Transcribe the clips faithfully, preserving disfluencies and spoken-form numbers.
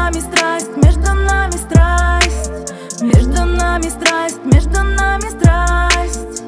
нами страсть, между нами страсть, между нами страсть, между нами страсть.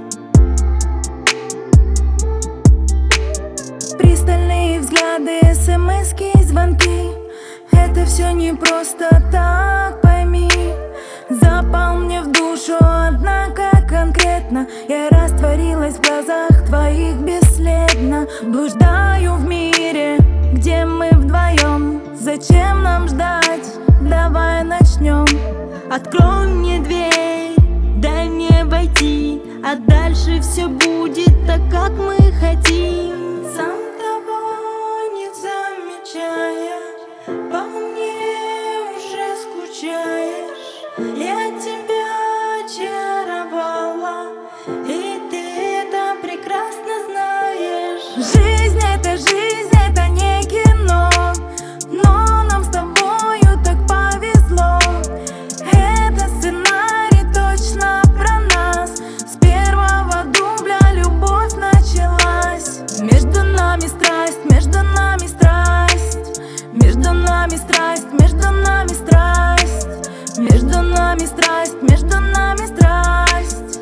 Пристальные взгляды, смски и звонки. Это все не просто так, пойми. Запал мне в душу, однако конкретно я растворилась в глазах твоих бесследно. Блуждаю в мире, где мы вдвоем. Зачем нам ждать? Давай начнем. Открой мне дверь, дай мне войти, а дальше все будет так, как мы хотим. Сам того не замечая, по мне уже скучаешь. Я тебя очаровала, и ты это прекрасно знаешь. Жизнь — это жизнь, это не кино, но нам с тобою так повезло. Это сценарий точно про нас. С первого дубля любовь началась. Между нами страсть, между нами страсть, между нами страсть, между нами страсть, между нами страсть, между нами страсть.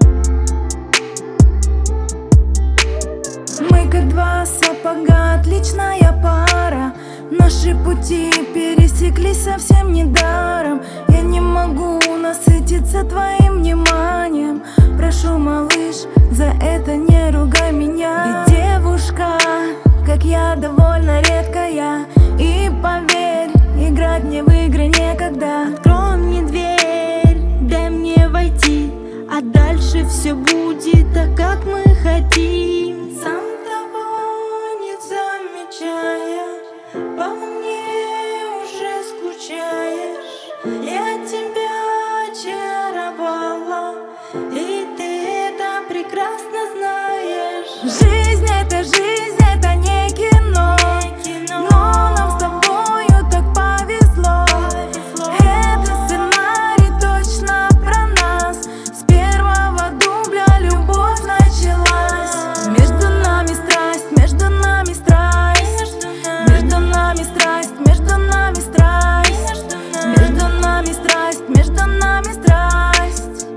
Мы как два сапога, отличная пара. Наши пути пересеклись совсем недаром. Я не могу насытиться твоим вниманием. Прошу, малыш, за это не ругай меня. Ведь девушка, как я, довольно редкая. И поверь, играть мне в игры некогда. Открой мне дверь, дай мне войти, а дальше все будет так, как мы хотим. Сам того не замечая, по мне уже скучаешь. Я тебя очаровала, и ты это прекрасно знаешь. Жизнь — это жизнь, это не кино, но нам с тобою так повезло. Это сценарий точно про нас. С первого дубля любовь началась. Между нами страсть, между нами страсть, между нами страсть, между нами страсть, между нами страсть, между нами страсть.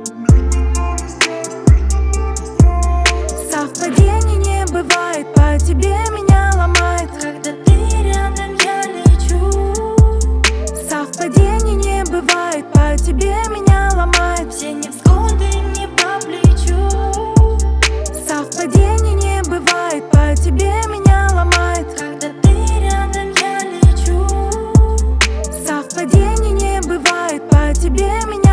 Совпадений не бывает, по тебе меня ломает. Когда ты рядом, я лечу. Совпадений не бывает, по тебе меня ломает. Все невзгоды не по плечу. Совпадений не бывает, по тебе меня ломает. Когда ты рядом, я лечу. Совпадений не бывает, по тебе меня